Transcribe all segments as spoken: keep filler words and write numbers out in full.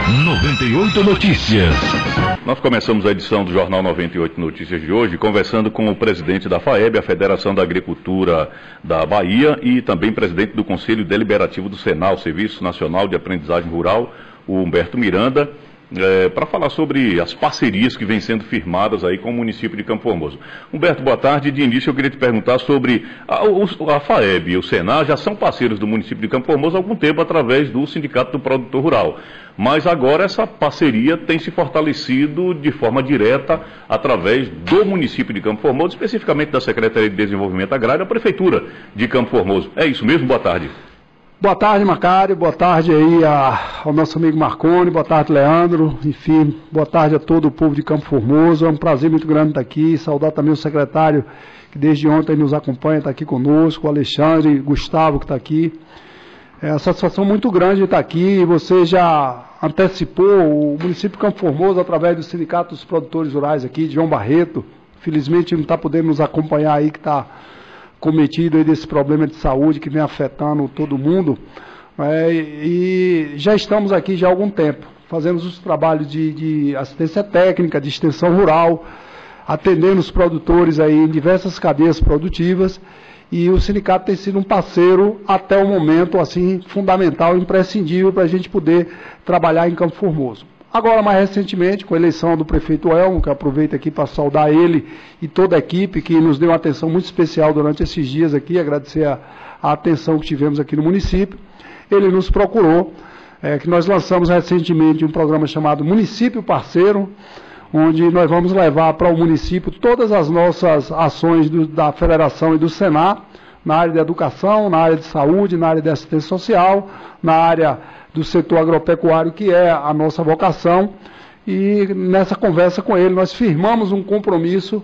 noventa e oito Notícias. Nós começamos a edição do Jornal noventa e oito Notícias de hoje conversando com o presidente da FAEB, a Federação da Agricultura da Bahia, e também presidente do Conselho Deliberativo do SENAR, Serviço Nacional de Aprendizagem Rural, o Humberto Miranda, é, para falar sobre as parcerias que vêm sendo firmadas aí com o município de Campo Formoso. Humberto, boa tarde. De início eu queria te perguntar sobre a, a FAEB e o SENAR já são parceiros do município de Campo Formoso há algum tempo através do Sindicato do Produtor Rural. Mas agora essa parceria tem se fortalecido de forma direta através do município de Campo Formoso, especificamente da Secretaria de Desenvolvimento Agrário, a Prefeitura de Campo Formoso. É isso mesmo? Boa tarde. Boa tarde, Macário. Boa tarde aí a, ao nosso amigo Marconi. Boa tarde, Leandro. Enfim, boa tarde a todo o povo de Campo Formoso. É um prazer muito grande estar aqui. Saudar também o secretário que desde ontem nos acompanha, está aqui conosco, o Alexandre, Gustavo que está aqui. É uma satisfação muito grande estar aqui. Você já antecipou o município de Campo Formoso através do Sindicato dos Produtores Rurais aqui, de João Barreto. Felizmente não está podendo nos acompanhar aí, que está cometido aí desse problema de saúde que vem afetando todo mundo. É, e já estamos aqui já há algum tempo. Fazemos os trabalhos de, de assistência técnica, de extensão rural, atendendo os produtores aí em diversas cadeias produtivas. E o sindicato tem sido um parceiro até o momento, assim, fundamental, imprescindível para a gente poder trabalhar em Campo Formoso. Agora, mais recentemente, com a eleição do prefeito Elmo, que eu aproveito aqui para saudar ele e toda a equipe que nos deu uma atenção muito especial durante esses dias aqui, agradecer a, a atenção que tivemos aqui no município, ele nos procurou, é, que nós lançamos recentemente um programa chamado Município Parceiro, onde nós vamos levar para o município todas as nossas ações do, da Federação e do SENAR, na área de educação, na área de saúde, na área de assistência social, na área do setor agropecuário, que é a nossa vocação. E nessa conversa com ele, nós firmamos um compromisso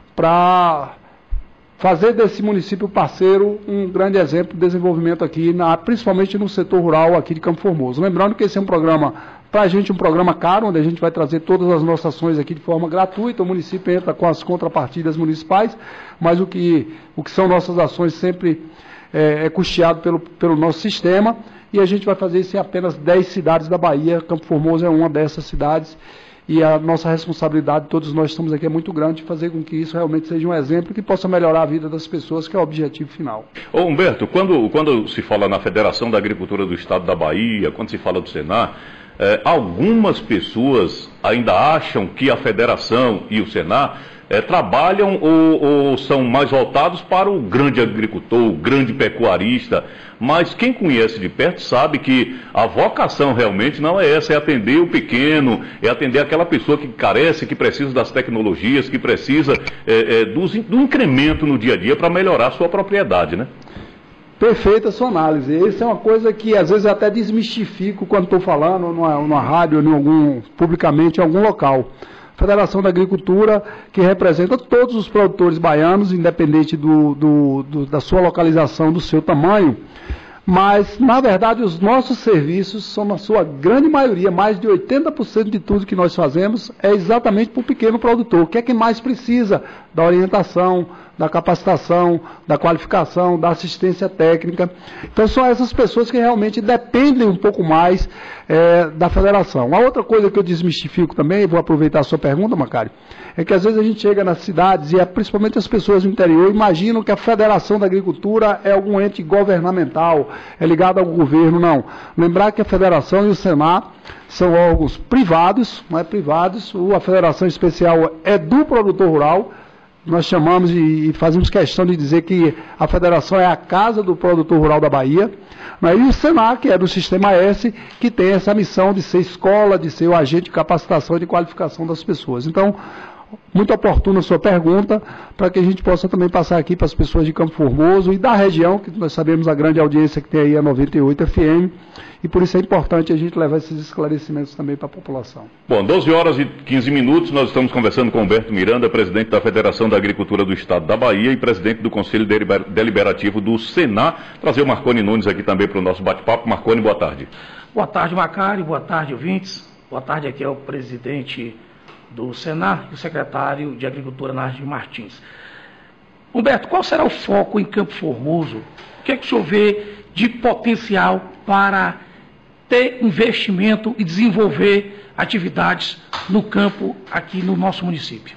para fazer desse município parceiro um grande exemplo de desenvolvimento aqui, na, principalmente no setor rural aqui de Campo Formoso. Lembrando que esse é um programa, para a gente, um programa caro, onde a gente vai trazer todas as nossas ações aqui de forma gratuita. O município entra com as contrapartidas municipais, mas o que, o que são nossas ações sempre é, é custeado pelo, pelo nosso sistema, e a gente vai fazer isso em apenas dez cidades da Bahia. Campo Formoso é uma dessas cidades, e a nossa responsabilidade, todos nós estamos aqui, é muito grande, de fazer com que isso realmente seja um exemplo que possa melhorar a vida das pessoas, que é o objetivo final. Ô Humberto, quando, quando se fala na Federação da Agricultura do Estado da Bahia, quando se fala do SENAR, eh, algumas pessoas ainda acham que a Federação e o SENAR eh, trabalham ou, ou são mais voltados para o grande agricultor, o grande pecuarista, mas quem conhece de perto sabe que a vocação realmente não é essa, é atender o pequeno, é atender aquela pessoa que carece, que precisa das tecnologias, que precisa é, é, do, do incremento no dia a dia para melhorar a sua propriedade, né? Perfeita a sua análise. Isso é uma coisa que às vezes eu até desmistifico quando estou falando numa, numa rádio, em algum, publicamente em algum local. Federação da Agricultura, que representa todos os produtores baianos, independente do, do, do, da sua localização, do seu tamanho, mas, na verdade, os nossos serviços são, na sua grande maioria, mais de oitenta por cento de tudo que nós fazemos é exatamente para o pequeno produtor, que é quem mais precisa da orientação, da capacitação, da qualificação, da assistência técnica. Então, são essas pessoas que realmente dependem um pouco mais é, da federação. A outra coisa que eu desmistifico também, vou aproveitar a sua pergunta, Macário, é que às vezes a gente chega nas cidades e é, principalmente as pessoas do interior imaginam que a Federação da Agricultura é algum ente governamental, é ligado ao governo. Não. Lembrar que a Federação e o SENAR são órgãos privados, não é privados, a Federação Especial é do produtor rural. Nós chamamos e fazemos questão de dizer que a federação é a casa do produtor rural da Bahia, né? E o SENAR, que é do Sistema S, que tem essa missão de ser escola, de ser o agente de capacitação e de qualificação das pessoas. Então, muito oportuna a sua pergunta, para que a gente possa também passar aqui para as pessoas de Campo Formoso e da região, que nós sabemos a grande audiência que tem aí a noventa e oito F M, e por isso é importante a gente levar esses esclarecimentos também para a população. Bom, doze horas e quinze minutos, nós estamos conversando com Humberto Miranda, presidente da Federação da Agricultura do Estado da Bahia e presidente do Conselho Deliberativo do SENAR. Trazer o Marconi Nunes aqui também para o nosso bate-papo. Marconi, boa tarde. Boa tarde, Macário, boa tarde, ouvintes. Boa tarde aqui ao presidente do SENAR e o secretário de Agricultura, Nardes Martins. Humberto, qual será o foco em Campo Formoso? O que é que o senhor vê de potencial para ter investimento e desenvolver atividades no campo aqui no nosso município?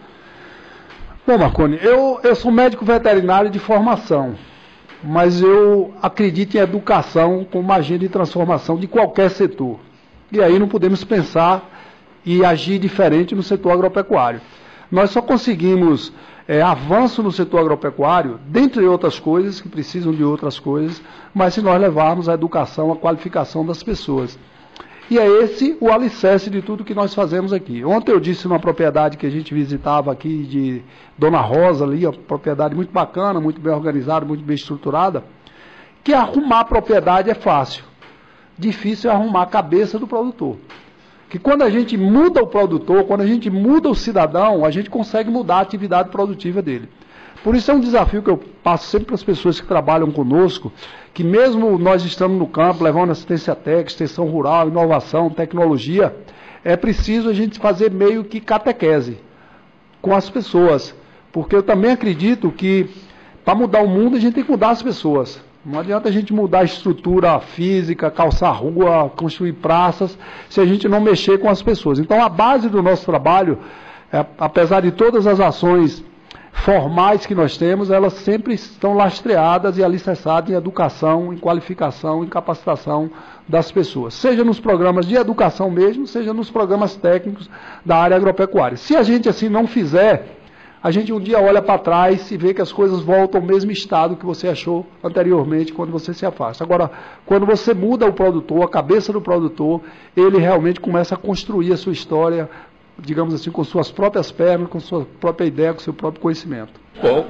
Bom, Marconi, eu, eu sou médico veterinário de formação, mas eu acredito em educação como agente de transformação de qualquer setor. E aí não podemos pensar e agir diferente no setor agropecuário. Nós só conseguimos é, avanço no setor agropecuário, dentre outras coisas, que precisam de outras coisas, mas se nós levarmos a educação, a qualificação das pessoas. E é esse o alicerce de tudo que nós fazemos aqui. Ontem eu disse numa propriedade que a gente visitava aqui, de Dona Rosa, ali, uma propriedade muito bacana, muito bem organizada, muito bem estruturada, que arrumar a propriedade é fácil. Difícil é arrumar a cabeça do produtor. Que quando a gente muda o produtor, quando a gente muda o cidadão, a gente consegue mudar a atividade produtiva dele. Por isso é um desafio que eu passo sempre para as pessoas que trabalham conosco, que mesmo nós estamos no campo, levando assistência técnica, extensão rural, inovação, tecnologia, é preciso a gente fazer meio que catequese com as pessoas. Porque eu também acredito que para mudar o mundo a gente tem que mudar as pessoas. Não adianta a gente mudar a estrutura física, calçar rua, construir praças, se a gente não mexer com as pessoas. Então a base do nosso trabalho, é, apesar de todas as ações formais que nós temos, elas sempre estão lastreadas e alicerçadas em educação, em qualificação, em capacitação das pessoas. Seja nos programas de educação mesmo, seja nos programas técnicos da área agropecuária. Se a gente assim não fizer, a gente um dia olha para trás e vê que as coisas voltam ao mesmo estado que você achou anteriormente quando você se afasta. Agora, quando você muda o produtor, a cabeça do produtor, ele realmente começa a construir a sua história, digamos assim, com suas próprias pernas, com sua própria ideia, com seu próprio conhecimento. Qual?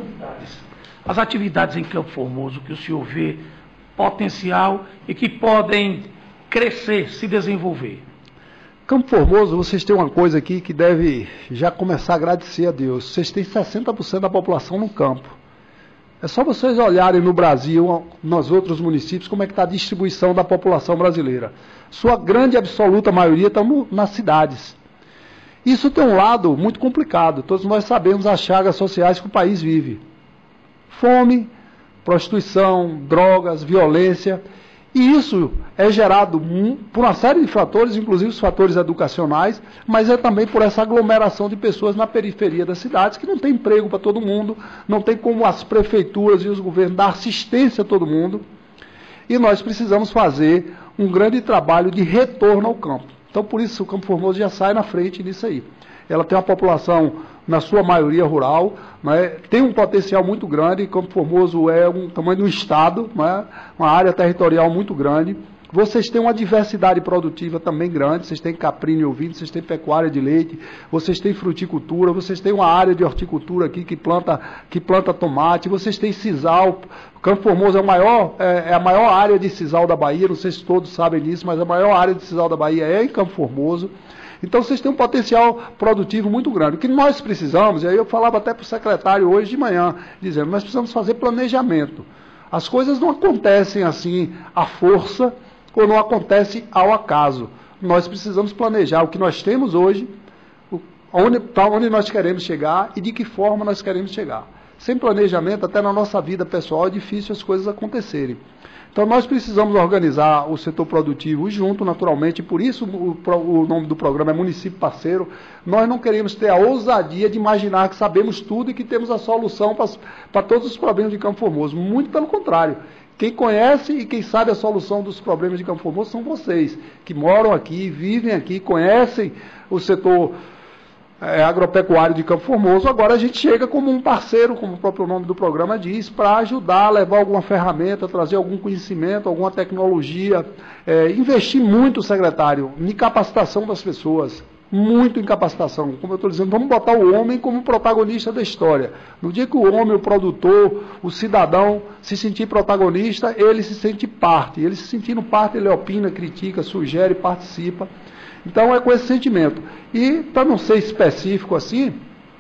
As atividades em Campo Formoso que o senhor vê potencial e que podem crescer, se desenvolver. Campo Formoso, vocês têm uma coisa aqui que deve já começar a agradecer a Deus. Vocês têm sessenta por cento da população no campo. É só vocês olharem no Brasil, nos outros municípios, como é que está a distribuição da população brasileira. Sua grande absoluta maioria está nas cidades. Isso tem um lado muito complicado. Todos nós sabemos as chagas sociais que o país vive. Fome, prostituição, drogas, violência. E isso é gerado por uma série de fatores, inclusive os fatores educacionais, mas é também por essa aglomeração de pessoas na periferia das cidades, que não tem emprego para todo mundo, não tem como as prefeituras e os governos dar assistência a todo mundo. E nós precisamos fazer um grande trabalho de retorno ao campo. Então, por isso, o Campo Formoso já sai na frente disso aí. Ela tem uma população, na sua maioria, rural, né? Tem um potencial muito grande. Campo Formoso é um tamanho de um estado, né? Uma área territorial muito grande. Vocês têm uma diversidade produtiva também grande. Vocês têm caprino e ovino, vocês têm pecuária de leite, vocês têm fruticultura, vocês têm uma área de horticultura aqui que planta, que planta tomate, vocês têm sisal. Campo Formoso é, o maior, é, é a maior área de sisal da Bahia, não sei se todos sabem disso, mas a maior área de sisal da Bahia é em Campo Formoso. Então vocês têm um potencial produtivo muito grande. O que nós precisamos, e aí eu falava até para o secretário hoje de manhã, dizendo, nós precisamos fazer planejamento. As coisas não acontecem assim à força, ou não acontece ao acaso. Nós precisamos planejar o que nós temos hoje, onde, para onde nós queremos chegar e de que forma nós queremos chegar. Sem planejamento, até na nossa vida pessoal, é difícil as coisas acontecerem. Então nós precisamos organizar o setor produtivo junto, naturalmente, por isso o, o nome do programa é Município Parceiro. Nós não queremos ter a ousadia de imaginar que sabemos tudo e que temos a solução para, para todos os problemas de Campo Formoso. Muito pelo contrário. Quem conhece e quem sabe a solução dos problemas de Campo Formoso são vocês, que moram aqui, vivem aqui, conhecem o setor é, agropecuário de Campo Formoso. Agora a gente chega como um parceiro, como o próprio nome do programa diz, para ajudar a levar alguma ferramenta, trazer algum conhecimento, alguma tecnologia, é, investir muito, secretário, em capacitação das pessoas. Muito em capacitação. Como eu estou dizendo, vamos botar o homem como protagonista da história. No dia que o homem, o produtor, o cidadão se sentir protagonista, ele se sente parte. Ele se sentindo parte, ele opina, critica, sugere, participa. Então é com esse sentimento. E, para não ser específico assim,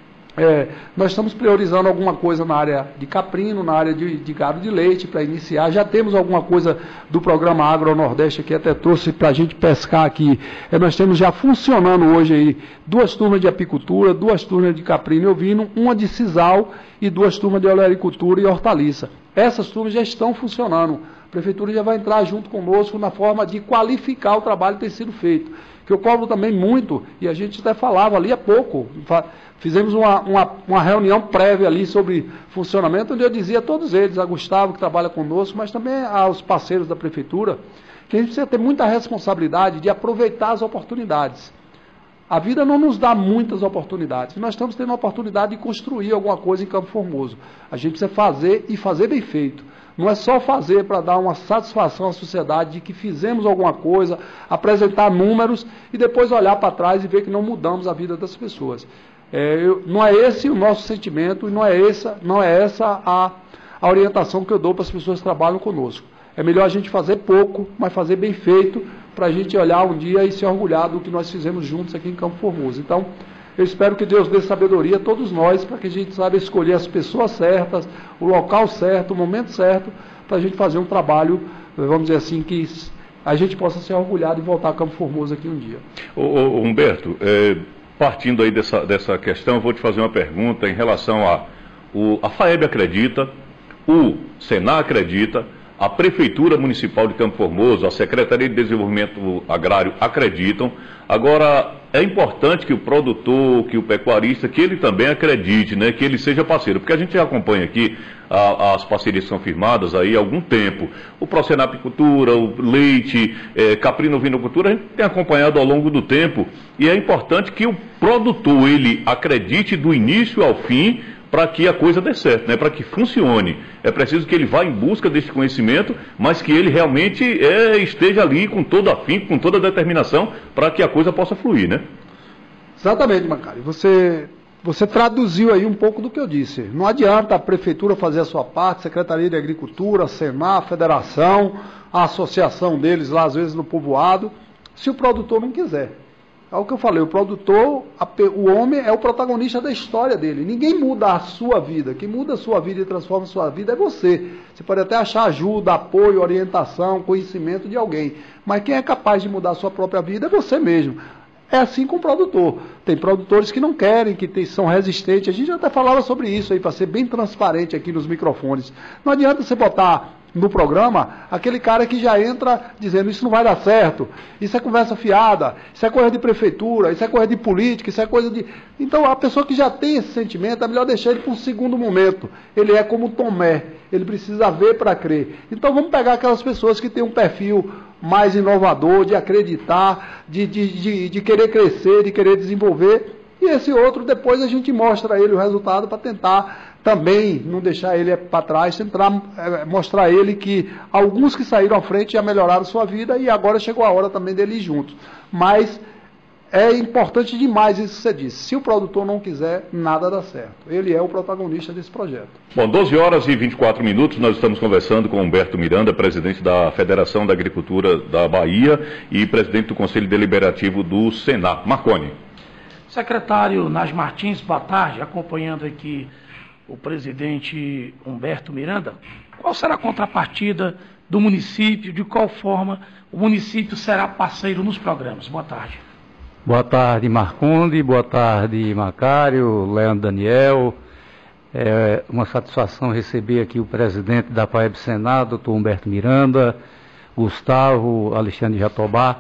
é, nós estamos priorizando alguma coisa na área de caprino, na área de, de gado de leite, para iniciar. Já temos alguma coisa do programa Agro Nordeste, que até trouxe para a gente pescar aqui. É, nós temos já funcionando hoje aí duas turmas de apicultura, duas turmas de caprino e ovino, uma de sisal e duas turmas de olericultura e hortaliça. Essas turmas já estão funcionando A Prefeitura já vai entrar junto conosco na forma de qualificar o trabalho que tem sido feito. Que eu cobro também muito, e a gente até falava ali há pouco, fizemos uma, uma, uma reunião prévia ali sobre funcionamento, onde eu dizia a todos eles, a Gustavo que trabalha conosco, mas também aos parceiros da Prefeitura, que a gente precisa ter muita responsabilidade de aproveitar as oportunidades. A vida não nos dá muitas oportunidades. Nós estamos tendo a oportunidade de construir alguma coisa em Campo Formoso. A gente precisa fazer e fazer bem feito. Não é só fazer para dar uma satisfação à sociedade de que fizemos alguma coisa, apresentar números e depois olhar para trás e ver que não mudamos a vida das pessoas. É, eu, não é esse o nosso sentimento e não é essa, não é essa a, a orientação que eu dou para as pessoas que trabalham conosco. É melhor a gente fazer pouco, mas fazer bem feito, para a gente olhar um dia e se orgulhar do que nós fizemos juntos aqui em Campo Formoso. Então, eu espero que Deus dê sabedoria a todos nós, para que a gente saiba escolher as pessoas certas, o local certo, o momento certo, para a gente fazer um trabalho, vamos dizer assim, que a gente possa ser orgulhado e voltar a Campo Formoso aqui um dia. Ô, ô, Humberto, é, partindo aí dessa, dessa questão, eu vou te fazer uma pergunta em relação a... O, a FAEB acredita, o Senar acredita, a Prefeitura Municipal de Campo Formoso, a Secretaria de Desenvolvimento Agrário acreditam. Agora, é importante que o produtor, que o pecuarista, que ele também acredite, né, que ele seja parceiro, porque a gente já acompanha aqui a, as parcerias que são firmadas aí há algum tempo. O Prosenapicultura, o leite, é, caprino-vinocultura, a gente tem acompanhado ao longo do tempo, e é importante que o produtor, ele acredite do início ao fim, para que a coisa dê certo, né? Para que funcione. É preciso que ele vá em busca desse conhecimento, mas que ele realmente é, esteja ali com todo afinco, com toda a determinação, para que a coisa possa fluir, né? Exatamente, Macari. Você, você traduziu aí um pouco do que eu disse. Não adianta a Prefeitura fazer a sua parte, Secretaria de Agricultura, Senar, a Federação, a associação deles lá, às vezes no povoado, se o produtor não quiser. É o que eu falei, o produtor, a, o homem é o protagonista da história dele. Ninguém muda a sua vida. Quem muda a sua vida e transforma a sua vida é você. Você pode até achar ajuda, apoio, orientação, conhecimento de alguém. Mas quem é capaz de mudar a sua própria vida é você mesmo. É assim com o produtor. Tem produtores que não querem, que tem, são resistentes. A gente até falava sobre isso aí, para ser bem transparente aqui nos microfones. Não adianta você botar no programa aquele cara que já entra dizendo isso não vai dar certo, isso é conversa fiada, isso é coisa de prefeitura, isso é coisa de política, isso é coisa de... Então a pessoa que já tem esse sentimento, é melhor deixar ele para um segundo momento. Ele é como Tomé, ele precisa ver para crer. Então vamos pegar aquelas pessoas que têm um perfil mais inovador, de acreditar, de, de, de, de querer crescer, de querer desenvolver, e esse outro depois a gente mostra a ele o resultado para tentar também não deixar ele para trás, tentar é, mostrar a ele que alguns que saíram à frente já melhoraram sua vida e agora chegou a hora também dele ir juntos. Mas é importante demais isso que você disse. Se o produtor não quiser, nada dá certo. Ele é o protagonista desse projeto. Bom, doze horas e vinte e quatro minutos, nós estamos conversando com Humberto Miranda, presidente da Federação da Agricultura da Bahia e presidente do Conselho Deliberativo do Senar. Marconi. Secretário Nas Martins, boa tarde, acompanhando aqui o presidente Humberto Miranda. Qual será a contrapartida do município? De qual forma o município será parceiro nos programas? Boa tarde. Boa tarde, Marconde. Boa tarde, Macário, Leandro Daniel. É uma satisfação receber aqui o presidente da FAEB Senar, doutor Humberto Miranda, Gustavo, Alexandre Jatobá.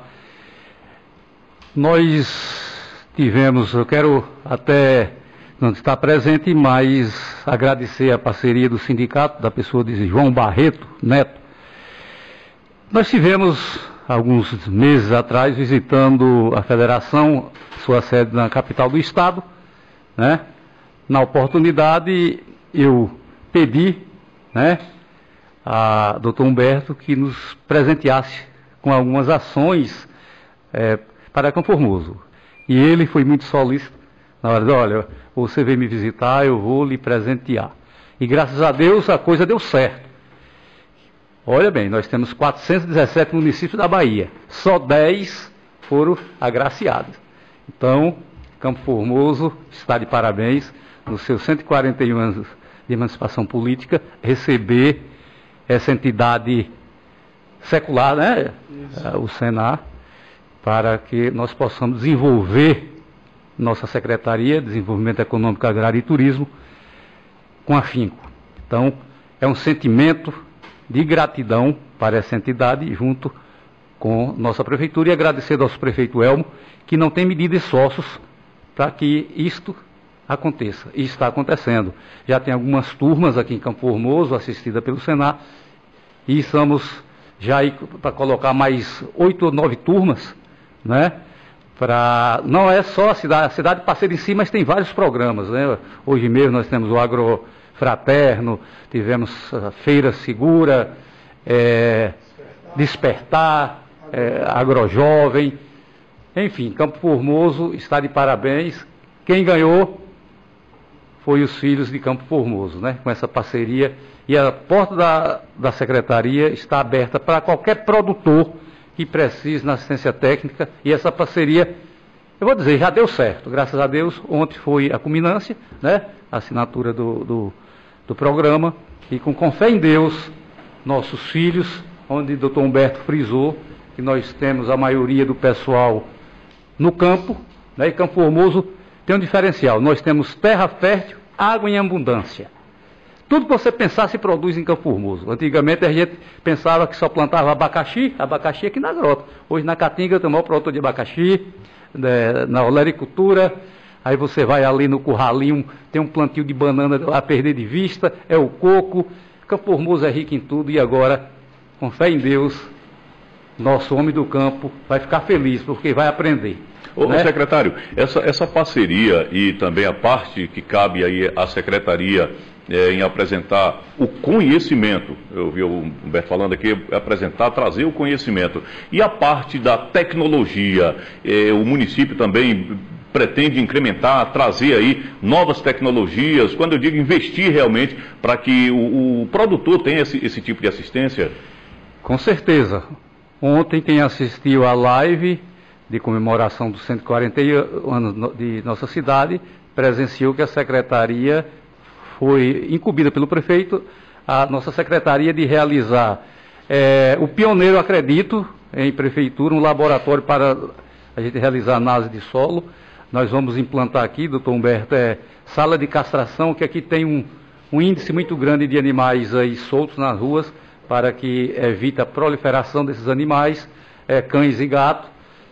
Nós tivemos, eu quero até não estar presente, mas agradecer a parceria do sindicato, da pessoa de João Barreto Neto. Nós tivemos, alguns meses atrás, visitando a federação, sua sede na capital do estado, né? Na oportunidade, eu pedi, né, a doutor Humberto que nos presenteasse com algumas ações é, para Campo Formoso. E ele foi muito solícito na hora de, olha, você veio me visitar, eu vou lhe presentear. E graças a Deus a coisa deu certo. Olha bem, nós temos quatrocentos e dezessete municípios da Bahia, só dez foram agraciados. Então, Campo Formoso está de parabéns nos seus cento e quarenta e um anos de emancipação política, receber essa entidade secular, né, Isso. o Senar, para que nós possamos desenvolver nossa Secretaria de Desenvolvimento Econômico, Agrário e Turismo com afinco. Então, é um sentimento de gratidão para essa entidade, junto com nossa prefeitura, e agradecer ao nosso prefeito Elmo, que não tem medido esforços para que isto aconteça. E está acontecendo. Já tem algumas turmas aqui em Campo Formoso, assistida pelo Senar, e estamos já aí para colocar mais oito ou nove turmas, né? Pra, não é só a cidade, a cidade parceira em si, mas tem vários programas, né? Hoje mesmo nós temos o Agrofraterno, tivemos a Feira Segura, é, Despertar, é, Agrojovem, enfim, Campo Formoso está de parabéns. Quem ganhou foi os filhos de Campo Formoso, né? Com essa parceria, e a porta da, da secretaria está aberta para qualquer produtor que precise na assistência técnica, e essa parceria, eu vou dizer, já deu certo, graças a Deus. Ontem foi a culminância, né? A assinatura do, do, do programa, e com, com fé em Deus, nossos filhos, onde o doutor Humberto frisou que nós temos a maioria do pessoal no campo, né? E Campo Formoso tem um diferencial: nós temos terra fértil, água em abundância. Tudo que você pensar se produz em Campo Formoso. Antigamente a gente pensava que só plantava abacaxi, abacaxi aqui na grota. Hoje na Caatinga tem o maior produtor de abacaxi, né, na olericultura. Aí você vai ali no curralinho, tem um plantio de banana a perder de vista, é o coco. Campo Formoso é rico em tudo, e agora, com fé em Deus, nosso homem do campo vai ficar feliz, porque vai aprender. Ô, né? Secretário, essa, essa parceria e também a parte que cabe aí à secretaria é, em apresentar o conhecimento, eu vi o Humberto falando aqui, apresentar, trazer o conhecimento, e a parte da tecnologia, é, o município também pretende incrementar, trazer aí novas tecnologias, quando eu digo investir realmente, para que o, o produtor tenha esse, esse tipo de assistência? Com certeza. Ontem quem assistiu à live de comemoração dos cento e quarenta anos de nossa cidade presenciou que a secretaria foi incumbida pelo prefeito, a nossa secretaria, de realizar é, o pioneiro, acredito, em prefeitura, um laboratório para a gente realizar análise de solo. Nós vamos implantar aqui, doutor Humberto, é, sala de castração, que aqui tem um, um índice muito grande de animais aí soltos nas ruas, para que evite a proliferação desses animais, é, cães e gatos.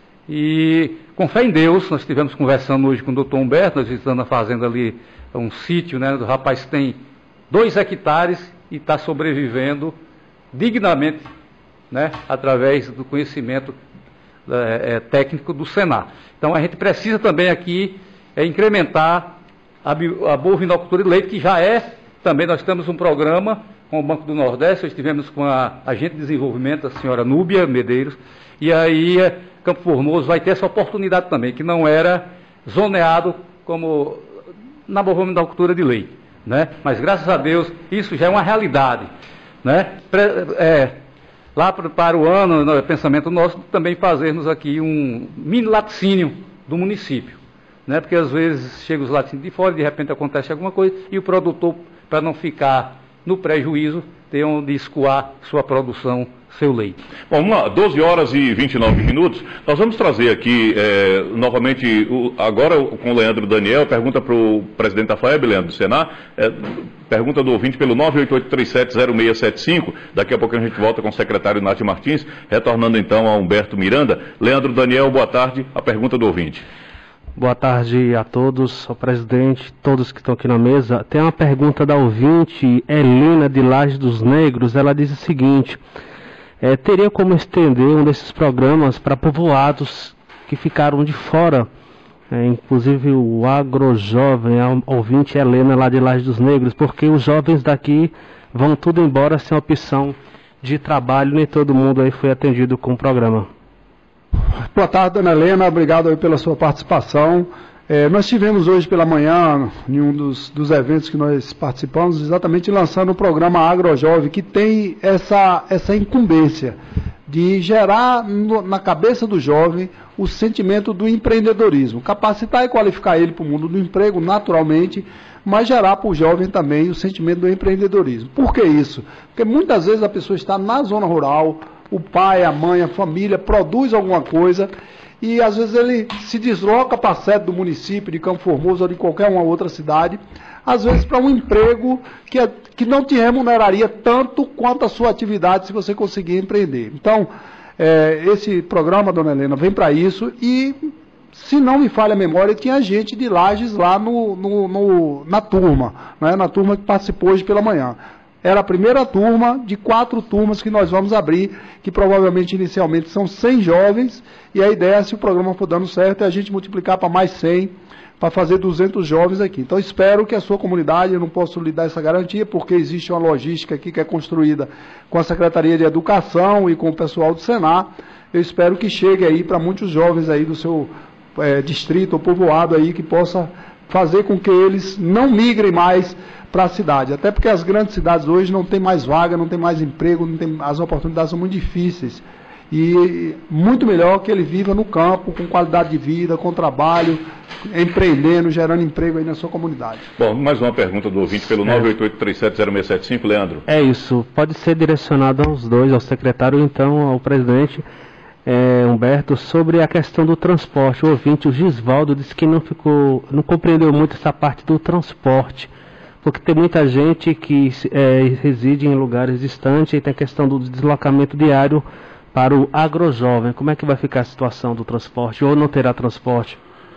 E com fé em Deus, nós estivemos conversando hoje com o doutor Humberto, nós visitando a fazenda ali, um sítio, né? O rapaz tem dois hectares e está sobrevivendo dignamente, né? Através do conhecimento é, é, técnico do Senar. Então a gente precisa também aqui é, incrementar a, a bovinocultura de leite, que já é, também nós temos um programa com o Banco do Nordeste, nós estivemos com a agente de desenvolvimento, a senhora Núbia Medeiros, e aí Campo Formoso vai ter essa oportunidade também, que não era zoneado como na bovinocultura de leite, né? Mas graças a Deus isso já é uma realidade, né? É, lá para o ano, no pensamento nosso, também fazermos aqui um mini laticínio do município, né? Porque às vezes chega os laticínios de fora, de repente acontece alguma coisa, e o produtor, para não ficar no prejuízo, tem onde escoar sua produção, seu leite. Bom, vamos lá, doze horas e vinte e nove minutos. Nós vamos trazer aqui, é, novamente, o, agora com o Leandro Daniel, pergunta para o presidente da FAEB, Leandro do Senar, é, pergunta do ouvinte pelo nove oito oito três sete zero seis sete cinco. Daqui a pouco a gente volta com o secretário Nath Martins, retornando então a Humberto Miranda. Leandro Daniel, boa tarde, a pergunta do ouvinte. Boa tarde a todos, ao presidente, todos que estão aqui na mesa. Tem uma pergunta da ouvinte Helena de Laje dos Negros. Ela diz o seguinte: é, teria como estender um desses programas para povoados que ficaram de fora, é, inclusive o Agrojovem, a ouvinte Helena lá de Laje dos Negros, porque os jovens daqui vão tudo embora sem opção de trabalho, nem todo mundo aí foi atendido com o programa. Boa tarde, dona Helena, obrigado aí pela sua participação. É, nós tivemos hoje pela manhã, em um dos, dos eventos que nós participamos, exatamente lançando o programa Agrojovem, que tem essa, essa incumbência de gerar no, na cabeça do jovem o sentimento do empreendedorismo, capacitar e qualificar ele para o mundo do emprego naturalmente, mas gerar para o jovem também o sentimento do empreendedorismo. Por que isso? Porque muitas vezes a pessoa está na zona rural, o pai, a mãe, a família produz alguma coisa e às vezes ele se desloca para a sede do município de Campo Formoso ou de qualquer uma outra cidade, às vezes para um emprego que, é, que não te remuneraria tanto quanto a sua atividade se você conseguir empreender. Então, é, esse programa, dona Helena, vem para isso e, se não me falha a memória, tinha gente de Lages lá no, no, no, na turma, né, na turma que participou hoje pela manhã. Era a primeira turma de quatro turmas que nós vamos abrir, que provavelmente inicialmente são cem jovens, e a ideia, se o programa for dando certo, é a gente multiplicar para mais cem, para fazer duzentos jovens aqui. Então, espero que a sua comunidade, eu não posso lhe dar essa garantia, porque existe uma logística aqui que é construída com a Secretaria de Educação e com o pessoal do Senar. Eu espero que chegue aí para muitos jovens aí do seu é, distrito ou povoado aí, que possa fazer com que eles não migrem mais para a cidade, até porque as grandes cidades hoje não tem mais vaga, não tem mais emprego, não tem, as oportunidades são muito difíceis, e muito melhor que ele viva no campo, com qualidade de vida, com trabalho, empreendendo, gerando emprego aí na sua comunidade. Bom, mais uma pergunta do ouvinte pelo nove oito oito três sete zero seis sete cinco, Leandro. É isso, pode ser direcionado aos dois, ao secretário ou então ao presidente é, Humberto, sobre a questão do transporte. O ouvinte, o Gisvaldo, disse que não ficou, não compreendeu muito essa parte do transporte, porque tem muita gente que é, reside em lugares distantes e tem a questão do deslocamento diário para o agrojovem. Como é que vai ficar a situação do transporte, ou não terá transporte?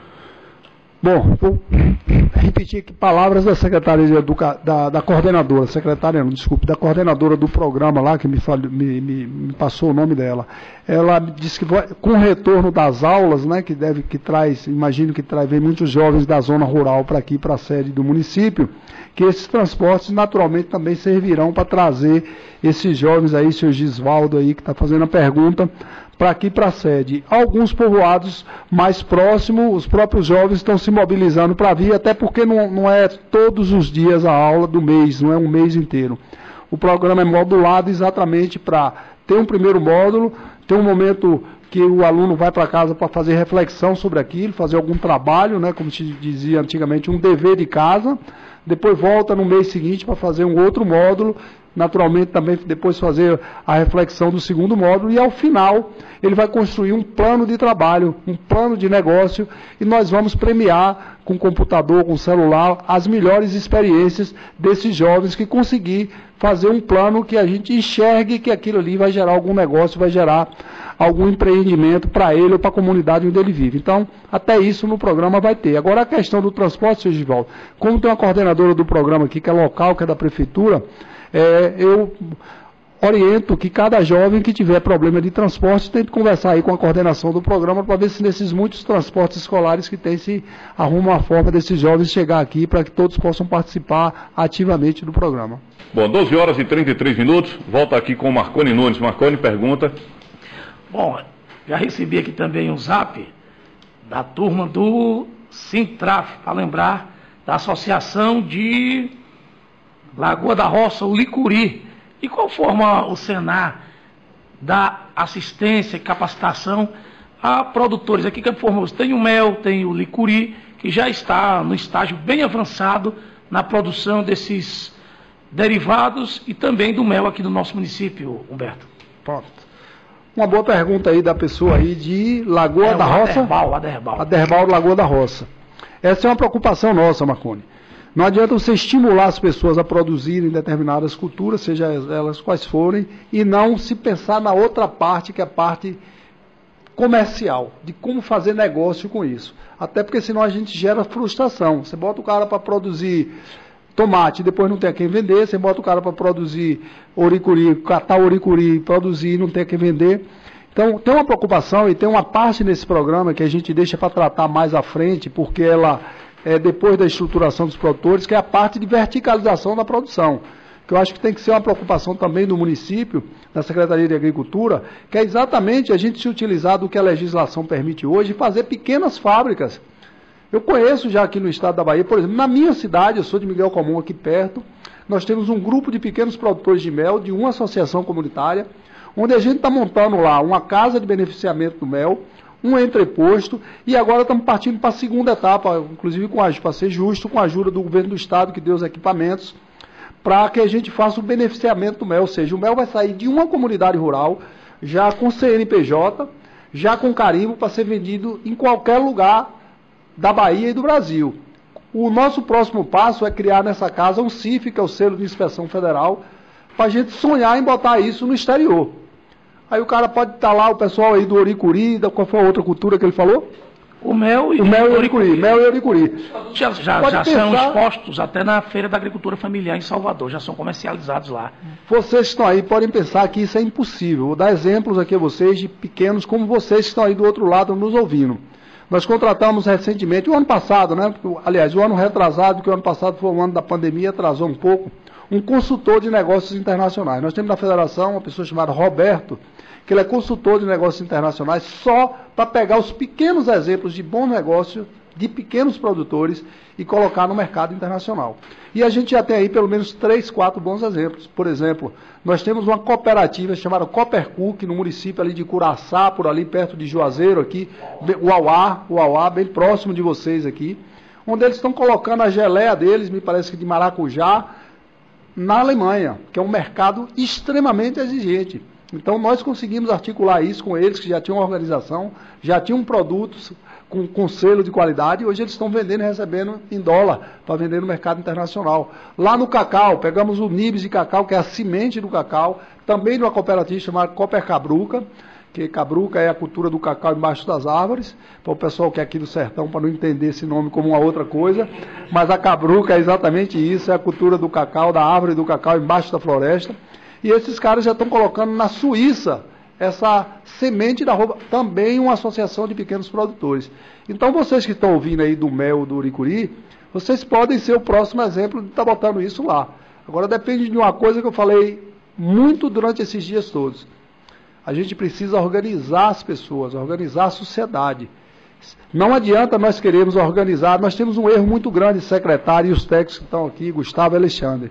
Bom, vou repetir aqui palavras da secretária de Educa... da, da coordenadora, secretária, não, desculpe, da coordenadora do programa lá, que me, fal... me, me, me passou o nome dela. Ela disse que vai, com o retorno das aulas, né, que deve, que traz, imagino que traz, vem muitos jovens da zona rural para aqui, para a sede do município, que esses transportes naturalmente também servirão para trazer esses jovens aí, seu Gisvaldo aí, que está fazendo a pergunta, para aqui, para a sede. Alguns povoados mais próximos, os próprios jovens estão se mobilizando para vir, até porque não, não é todos os dias a aula do mês, não é um mês inteiro. O programa é modulado exatamente para ter um primeiro módulo, ter um momento que o aluno vai para casa para fazer reflexão sobre aquilo, fazer algum trabalho, né, como se dizia antigamente, um dever de casa, depois volta no mês seguinte para fazer um outro módulo, naturalmente também depois fazer a reflexão do segundo módulo, e ao final ele vai construir um plano de trabalho, um plano de negócio, e nós vamos premiar com computador, com celular, as melhores experiências desses jovens que conseguir fazer um plano que a gente enxergue que aquilo ali vai gerar algum negócio, vai gerar algum empreendimento para ele ou para a comunidade onde ele vive. Então, até isso no programa vai ter. Agora, a questão do transporte, senhor Givaldo, como tem uma coordenadora do programa aqui, que é local, que é da prefeitura, é, eu oriento que cada jovem que tiver problema de transporte tente conversar aí com a coordenação do programa para ver se nesses muitos transportes escolares que tem se arruma uma forma desses jovens chegar aqui para que todos possam participar ativamente do programa. Bom, doze horas e trinta e três minutos, volta aqui com o Marconi Nunes. Marconi pergunta. Bom, já recebi aqui também um zap da turma do Sintraf, para lembrar da Associação de Lagoa da Roça, o Licuri. E qual forma o Senar dá assistência e capacitação a produtores? Aqui em Campo Formoso tem o mel, tem o licuri, que já está no estágio bem avançado na produção desses derivados e também do mel aqui no nosso município, Humberto. Pronto. Uma boa pergunta aí da pessoa aí de Lagoa é, da Roça. Aderbal, Aderbal. Aderbal, Lagoa da Roça. Essa é uma preocupação nossa, Marconi. Não adianta você estimular as pessoas a produzirem determinadas culturas, seja elas quais forem, e não se pensar na outra parte, que é a parte comercial, de como fazer negócio com isso. Até porque senão a gente gera frustração. Você bota o cara para produzir tomate, depois não tem a quem vender, você bota o cara para produzir oricuri, catar oricuri, produzir e não tem a quem vender. Então, tem uma preocupação e tem uma parte nesse programa que a gente deixa para tratar mais à frente, porque ela é depois da estruturação dos produtores, que é a parte de verticalização da produção, que eu acho que tem que ser uma preocupação também do município, da Secretaria de Agricultura, que é exatamente a gente se utilizar do que a legislação permite hoje e fazer pequenas fábricas. Eu conheço já aqui no estado da Bahia, por exemplo, na minha cidade, eu sou de Miguel Comum, aqui perto, nós temos um grupo de pequenos produtores de mel, de uma associação comunitária, onde a gente está montando lá uma casa de beneficiamento do mel, um entreposto, e agora estamos partindo para a segunda etapa, inclusive com a, para ser justo, com a ajuda do governo do estado, que deu os equipamentos, para que a gente faça o beneficiamento do mel, ou seja, o mel vai sair de uma comunidade rural, já com C N P J, já com carimbo para ser vendido em qualquer lugar da Bahia e do Brasil. O nosso próximo passo é criar nessa casa um C I F, que é o Selo de Inspeção Federal, para a gente sonhar em botar isso no exterior. Aí o cara pode estar lá, o pessoal aí do Oricuri, da, qual foi a outra cultura que ele falou? O mel e o mel e Oricuri. Mel e Oricuri. Já, já, já pensar... são expostos até na Feira da Agricultura Familiar em Salvador, já são comercializados lá. Vocês que estão aí podem pensar que isso é impossível. Vou dar exemplos aqui a vocês de pequenos como vocês que estão aí do outro lado nos ouvindo. Nós contratamos recentemente, o ano passado, né? Aliás, o ano retrasado, porque o ano passado foi o ano da pandemia, atrasou um pouco, um consultor de negócios internacionais. Nós temos na federação uma pessoa chamada Roberto, que ele é consultor de negócios internacionais só para pegar os pequenos exemplos de bom negócio de pequenos produtores e colocar no mercado internacional. E a gente já tem aí pelo menos três, quatro bons exemplos. Por exemplo, nós temos uma cooperativa chamada Coopercook, no município ali de Curaçá, por ali perto de Juazeiro, aqui, o Uauá, o Uauá, bem próximo de vocês aqui, onde eles estão colocando a geleia deles, me parece que de maracujá, na Alemanha, que é um mercado extremamente exigente. Então, nós conseguimos articular isso com eles, que já tinham uma organização, já tinham produtos com, com selo de qualidade, e hoje eles estão vendendo e recebendo em dólar, para vender no mercado internacional. Lá no cacau, pegamos o nibs de cacau, que é a semente do cacau, também de uma cooperativa chamada Cooper Cabruca, que Cabruca é a cultura do cacau embaixo das árvores, para o pessoal que é aqui do sertão, para não entender esse nome como uma outra coisa, mas a Cabruca é exatamente isso, é a cultura do cacau, da árvore do cacau embaixo da floresta. E esses caras já estão colocando na Suíça essa semente da roupa, também uma associação de pequenos produtores. Então, vocês que estão ouvindo aí do mel do Oricuri, vocês podem ser o próximo exemplo de estar botando isso lá. Agora, depende de uma coisa que eu falei muito durante esses dias todos. A gente precisa organizar as pessoas, organizar a sociedade. Não adianta nós queremos organizar, nós temos um erro muito grande, secretário e os técnicos que estão aqui, Gustavo e Alexandre.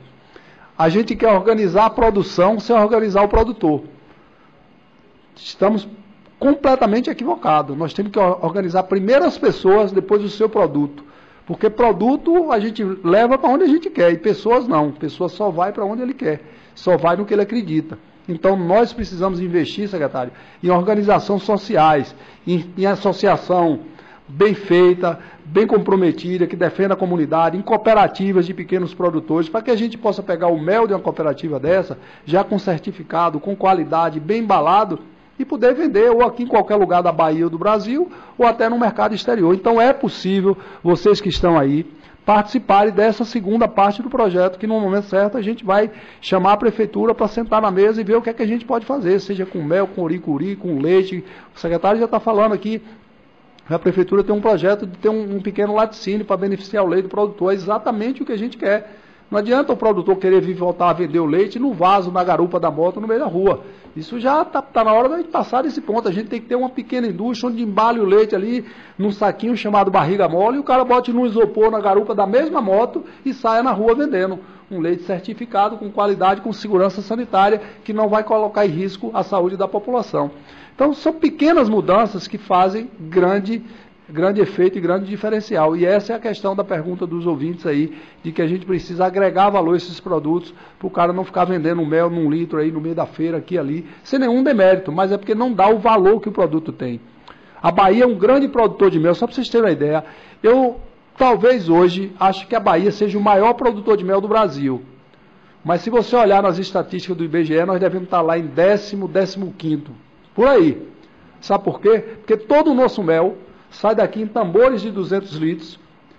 A gente quer organizar a produção sem organizar o produtor. Estamos completamente equivocados. Nós temos que organizar primeiro as pessoas, depois o seu produto. Porque produto a gente leva para onde a gente quer, e pessoas não. Pessoas só vai para onde ele quer, só vai no que ele acredita. Então nós precisamos investir, secretário, em organizações sociais, em, em associação bem feita, bem comprometida, que defenda a comunidade, em cooperativas de pequenos produtores, para que a gente possa pegar o mel de uma cooperativa dessa, já com certificado, com qualidade, bem embalado, e poder vender ou aqui em qualquer lugar da Bahia ou do Brasil, ou até no mercado exterior. Então é possível, vocês que estão aí, participarem dessa segunda parte do projeto, que no momento certo a gente vai chamar a prefeitura para sentar na mesa e ver o que é que a gente pode fazer, seja com mel, com oricuri, com leite. O secretário já está falando aqui, a prefeitura tem um projeto de ter um, um pequeno laticínio para beneficiar o leite do produtor, é exatamente o que a gente quer. Não adianta o produtor querer vir voltar a vender o leite no vaso, na garupa da moto, no meio da rua. Isso já está tá na hora da gente passar desse ponto. A gente tem que ter uma pequena indústria onde embale o leite ali num saquinho chamado barriga mole e o cara bote num isopor na garupa da mesma moto e saia na rua vendendo um leite certificado, com qualidade, com segurança sanitária, que não vai colocar em risco a saúde da população. Então, são pequenas mudanças que fazem grande, grande efeito e grande diferencial. E essa é a questão da pergunta dos ouvintes aí, de que a gente precisa agregar valor a esses produtos, para o cara não ficar vendendo mel num litro aí no meio da feira, aqui e ali, sem nenhum demérito, mas é porque não dá o valor que o produto tem. A Bahia é um grande produtor de mel, só para vocês terem uma ideia. Eu, talvez hoje, acho que a Bahia seja o maior produtor de mel do Brasil. Mas se você olhar nas estatísticas do I B G E, nós devemos estar lá em décimo, décimo quinto. Por aí. Sabe por quê? Porque todo o nosso mel sai daqui em tambores de duzentos litros,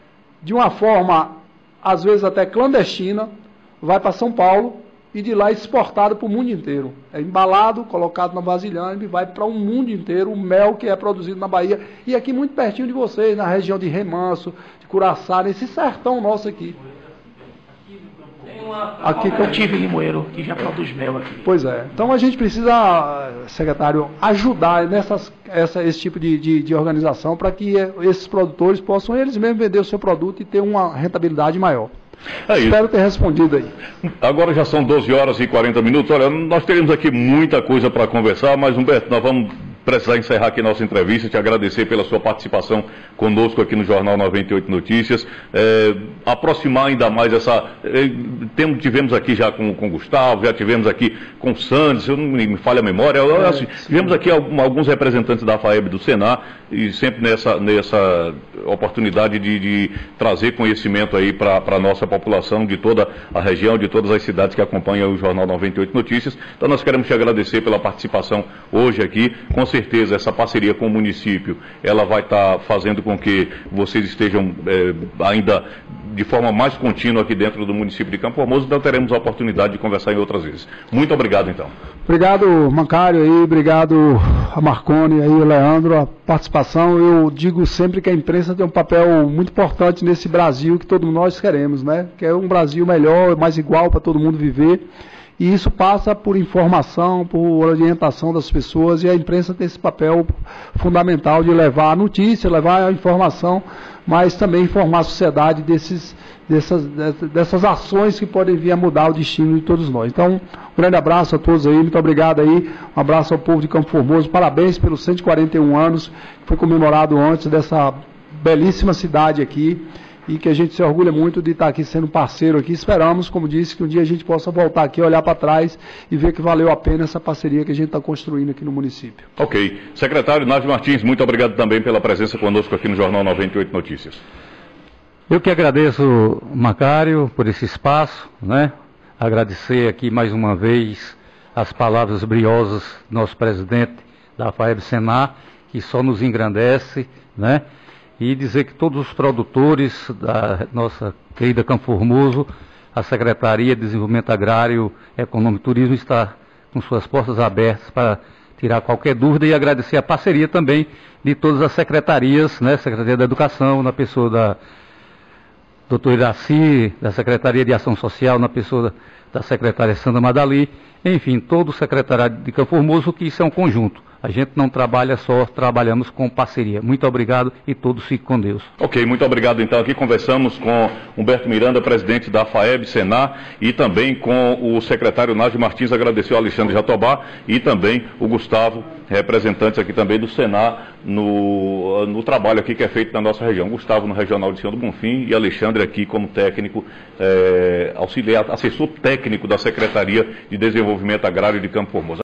de uma forma, às vezes até clandestina, vai para São Paulo e de lá é exportado para o mundo inteiro. É embalado, colocado na vasilhame e vai para o mundo inteiro o mel que é produzido na Bahia. E aqui muito pertinho de vocês, na região de Remanso, de Curaçá, nesse sertão nosso aqui. Aqui que eu tive Limoeiro, que já produz mel aqui. Pois é. Então a gente precisa, secretário, ajudar nessas, essa, esse tipo de, de, de organização para que esses produtores possam eles mesmos vender o seu produto e ter uma rentabilidade maior. É Espero isso. ter respondido aí. Agora já são doze horas e quarenta minutos. Olha, nós teremos aqui muita coisa para conversar, mas, Humberto, nós vamos precisar encerrar aqui nossa entrevista, te agradecer pela sua participação conosco aqui no Jornal noventa e oito Notícias, é, aproximar ainda mais essa... É, tem, tivemos aqui já com o Gustavo, já tivemos aqui com o Sandes, eu não me, me falha a memória, é, assim, tivemos aqui algum, alguns representantes da FAEB do Senar, e sempre nessa, nessa oportunidade de, de trazer conhecimento aí para a nossa população de toda a região, de todas as cidades que acompanham o Jornal noventa e oito Notícias. Então nós queremos te agradecer pela participação hoje aqui. Com certeza essa parceria com o município, ela vai estar tá fazendo com que vocês estejam é, ainda de forma mais contínua aqui dentro do município de Campo Formoso, então teremos a oportunidade de conversar em outras vezes. Muito obrigado, então. Obrigado, Mancário, aí, obrigado a Marconi, aí, o Leandro, a participação. Eu digo sempre que a imprensa tem um papel muito importante nesse Brasil que todos nós queremos, né? Que é um Brasil melhor, mais igual para todo mundo viver. E isso passa por informação, por orientação das pessoas, e a imprensa tem esse papel fundamental de levar a notícia, levar a informação, mas também informar a sociedade desses, dessas, dessas ações que podem vir a mudar o destino de todos nós. Então, um grande abraço a todos aí, muito obrigado aí, um abraço ao povo de Campo Formoso, parabéns pelos cento e quarenta e um anos que foi comemorado antes dessa belíssima cidade aqui, e que a gente se orgulha muito de estar aqui sendo parceiro aqui. Esperamos, como disse, que um dia a gente possa voltar aqui, olhar para trás e ver que valeu a pena essa parceria que a gente está construindo aqui no município. Ok. Secretário Nádio Martins, muito obrigado também pela presença conosco aqui no Jornal noventa e oito Notícias. Eu que agradeço, Macário, por esse espaço, né? Agradecer aqui mais uma vez as palavras briosas do nosso presidente da FAEB Senar, que só nos engrandece, né? E dizer que todos os produtores da nossa querida Campo Formoso, a Secretaria de Desenvolvimento Agrário, Econômico e Turismo está com suas portas abertas para tirar qualquer dúvida, e agradecer a parceria também de todas as secretarias, né? Secretaria da Educação, na pessoa da doutor Iraci, da Secretaria de Ação Social, na pessoa da, da secretária Sandra Madali, enfim, todo o secretariado de Campo Formoso, que isso é um conjunto. A gente não trabalha só, trabalhamos com parceria. Muito obrigado e todos fiquem com Deus. Ok, muito obrigado. Então aqui conversamos com Humberto Miranda, presidente da FAEB Senar, e também com o secretário Nádio Martins, agradeceu ao Alexandre Jatobá, e também o Gustavo, representante aqui também do Senar, no, no trabalho aqui que é feito na nossa região. Gustavo no Regional de Senhor do Bonfim e Alexandre aqui como técnico, é, auxiliar, assessor técnico da Secretaria de Desenvolvimento Agrário de Campo Formoso.